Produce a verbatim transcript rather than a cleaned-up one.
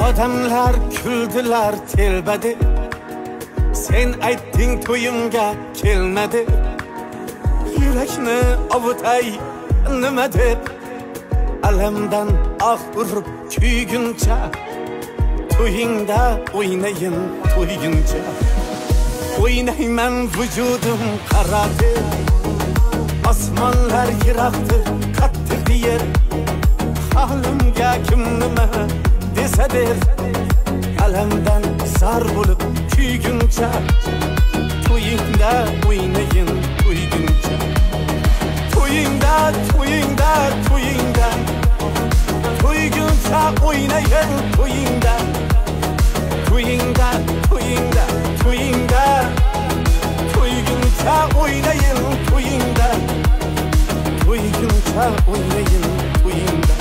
Odamlar kuldilar telbadi, sen aytding to'yimga kelmadi. Yurakni ovutay nima deb, alamdan ah urib kuyguncha, to'yingda o'ynayin to'yguncha. O'ynayman vujudim qaradi, osmonlar yiroqdir qattiq yer. Halimga kim nima desa der, alamdan zar bo'lib kuyguncha, to'yingda o'ynayin to'yguncha. To'yingda, to'yingda, to'yingda, to'yguncha o'ynayin to'yingda. To'yingda, to'yingda, to'yingda, to'yguncha o'ynayin to'yingda. To'yguncha o'ynayin to'yingda.